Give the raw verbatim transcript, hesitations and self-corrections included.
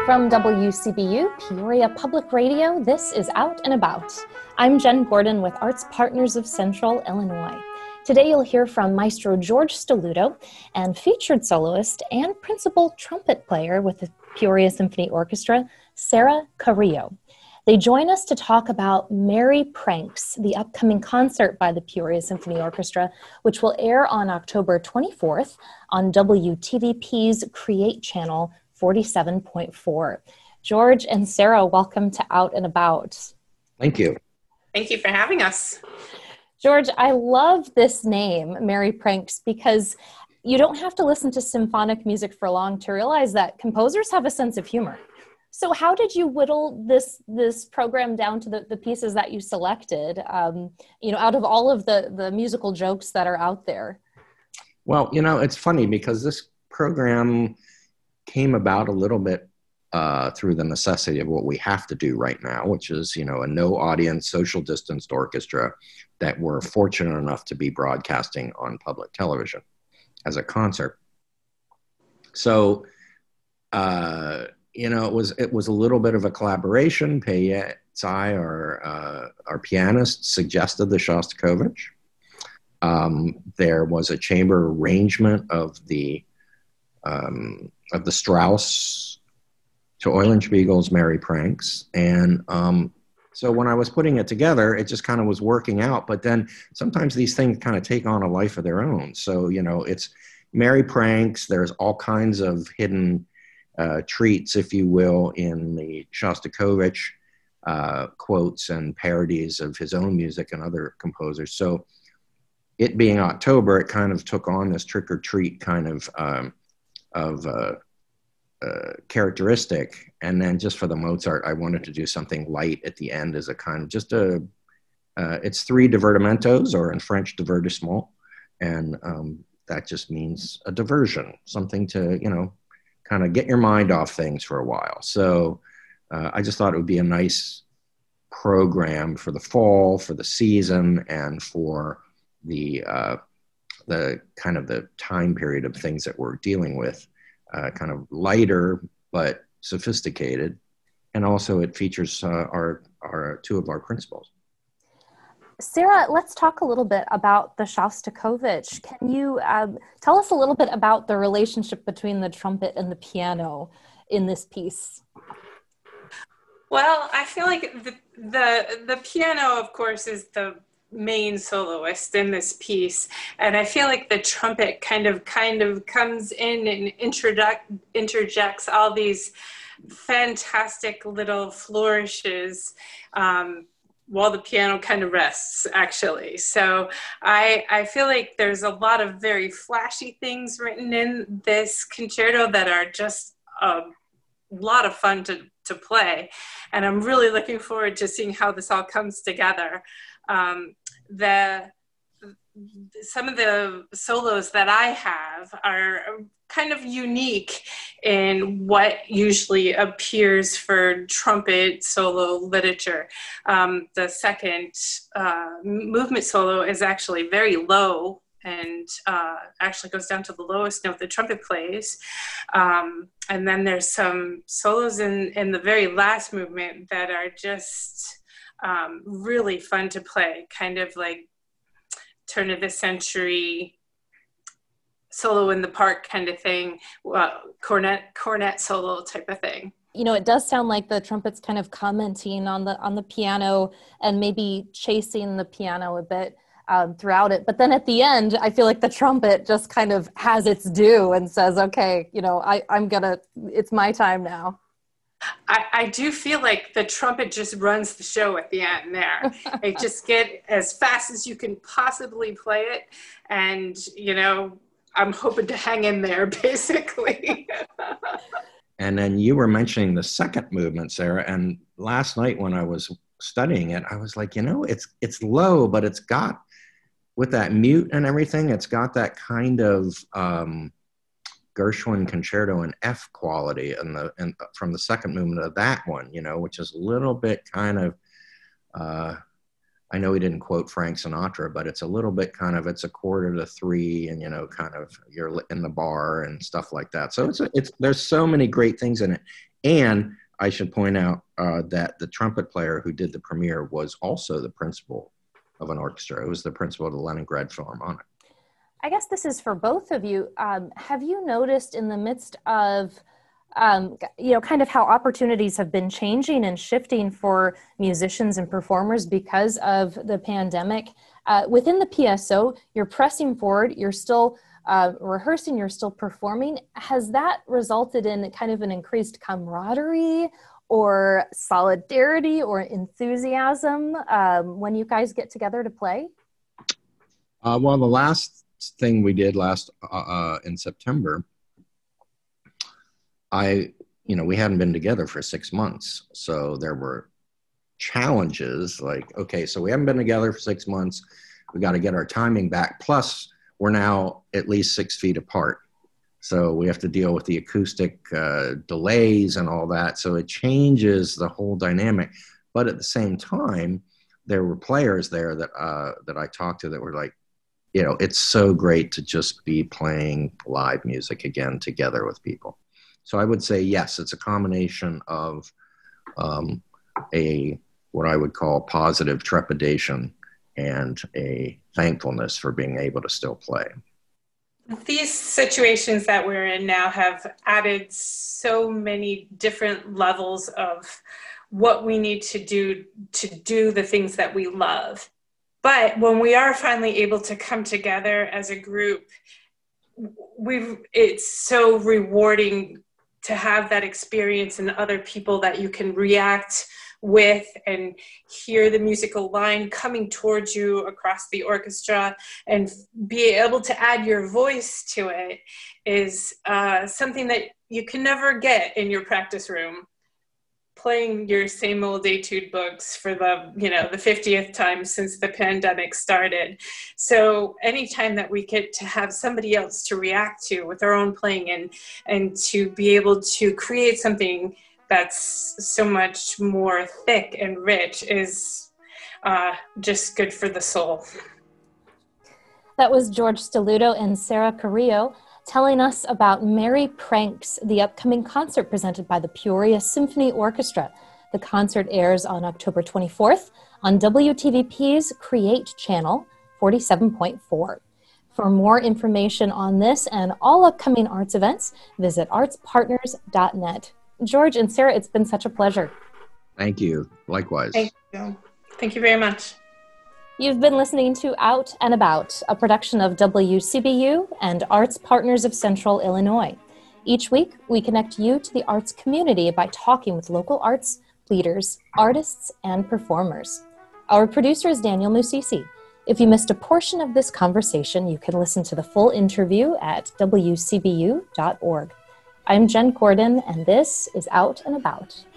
From W C B U, Peoria Public Radio, this is Out and About. I'm Jen Gordon with Arts Partners of Central Illinois. Today you'll hear from Maestro George Stelluto and featured soloist and principal trumpet player with the Peoria Symphony Orchestra, Sarah Carrillo. They join us to talk about Merry Pranks, the upcoming concert by the Peoria Symphony Orchestra, which will air on October twenty-fourth on W T V P's Create Channel forty-seven point four. George and Sarah, welcome to Out and About. Thank you. Thank you for having us. George, I love this name, Merry Pranks, because you don't have to listen to symphonic music for long to realize that composers have a sense of humor. So how did you whittle this this program down to the, the pieces that you selected, um, you know, out of all of the, the musical jokes that are out there? Well, you know, it's funny because this program came about a little bit uh, through the necessity of what we have to do right now, which is, you know, a no audience, social distanced orchestra that we're fortunate enough to be broadcasting on public television as a concert. So, uh, you know, it was it was a little bit of a collaboration. Peja Tsai, our uh, our pianist, suggested the Shostakovich. Um, there was a chamber arrangement of the um, of the Strauss to Eulenspiegel's Merry Pranks, and um, so when I was putting it together, it just kind of was working out. But then sometimes these things kind of take on a life of their own. So you know, it's Merry Pranks. There's all kinds of hidden Uh, treats, if you will, in the Shostakovich uh, quotes and parodies of his own music and other composers. So it being October, it kind of took on this trick or treat kind of um, of uh, uh, characteristic. And then just for the Mozart, I wanted to do something light at the end as a kind of just a, uh, it's three divertimentos, or in French, divertissement. And um, that just means a diversion, something to, you know, kind of get your mind off things for a while. So uh, I just thought it would be a nice program for the fall, for the season, and for the uh, the kind of the time period of things that we're dealing with, uh, kind of lighter but sophisticated. And also it features uh, our, our two of our principals. Sarah, let's talk a little bit about the Shostakovich. Can you um, tell us a little bit about the relationship between the trumpet and the piano in this piece? Well, I feel like the, the, the piano, of course, is the main soloist in this piece. And I feel like the trumpet kind of kind of comes in and introduct, interjects all these fantastic little flourishes um, while the piano kind of rests, actually. So I, I feel like there's a lot of very flashy things written in this concerto that are just a lot of fun to, to play. And I'm really looking forward to seeing how this all comes together. Um, the some of the solos that I have are kind of unique in what usually appears for trumpet solo literature. Um, the second uh, movement solo is actually very low and uh, actually goes down to the lowest note the trumpet plays. Um, and then there's some solos in, in the very last movement that are just um, really fun to play, kind of like turn of the century solo in the park kind of thing, uh, cornet cornet solo type of thing. You know, it does sound like the trumpet's kind of commenting on the on the piano and maybe chasing the piano a bit um, throughout it. But then at the end, I feel like the trumpet just kind of has its due and says, okay, you know, I, I'm gonna, it's my time now. I, I do feel like the trumpet just runs the show at the end there. It just get as fast as you can possibly play it. And, you know, I'm hoping to hang in there, basically. And then you were mentioning the second movement, Sarah, and last night when I was studying it, I was like, you know, it's it's low, but it's got, with that mute and everything, it's got that kind of um, Gershwin concerto in F quality and the and from the second movement of that one, you know, which is a little bit kind of, uh, I know he didn't quote Frank Sinatra, but it's a little bit kind of, it's a quarter to three and, you know, kind of you're in the bar and stuff like that. So it's, a, it's, there's so many great things in it. And I should point out uh, that the trumpet player who did the premiere was also the principal of an orchestra. It was the principal of the Leningrad Philharmonic. I guess this is for both of you. Um, have you noticed in the midst of, um, you know, kind of how opportunities have been changing and shifting for musicians and performers because of the pandemic? Uh, within the P S O, you're pressing forward, you're still uh, rehearsing, you're still performing. Has that resulted in kind of an increased camaraderie or solidarity or enthusiasm um, when you guys get together to play? Uh, well, the last thing we did last uh, uh, in September, I, you know, we hadn't been together for six months. So there were challenges like, okay, so we haven't been together for six months. We got to get our timing back. Plus, we're now at least six feet apart. So we have to deal with the acoustic uh, delays and all that. So it changes the whole dynamic. But at the same time, there were players there that uh, that I talked to that were like, you know, it's so great to just be playing live music again together with people. So I would say, yes, it's a combination of um, a, what I would call positive trepidation and a thankfulness for being able to still play. These situations that we're in now have added so many different levels of what we need to do to do the things that we love. But when we are finally able to come together as a group, we've, it's so rewarding to have that experience and other people that you can react with and hear the musical line coming towards you across the orchestra and be able to add your voice to it is uh, something that you can never get in your practice room. Playing your same old etude books for the, you know, the fiftieth time since the pandemic started. So anytime that we get to have somebody else to react to with our own playing and, and to be able to create something that's so much more thick and rich is uh, just good for the soul. That was George Stelluto and Sarah Carrillo telling us about Merry Pranks, the upcoming concert presented by the Peoria Symphony Orchestra. The concert airs on October twenty-fourth on W T V P's Create channel forty-seven point four. For more information on this and all upcoming arts events, visit arts partners dot net. George and Sarah, it's been such a pleasure. Thank you. Likewise. Thank you. Thank you very much. You've been listening to Out and About, a production of W C B U and Arts Partners of Central Illinois. Each week, we connect you to the arts community by talking with local arts leaders, artists, and performers. Our producer is Daniel Musisi. If you missed a portion of this conversation, you can listen to the full interview at W C B U dot org. I'm Jen Gordon, and this is Out and About.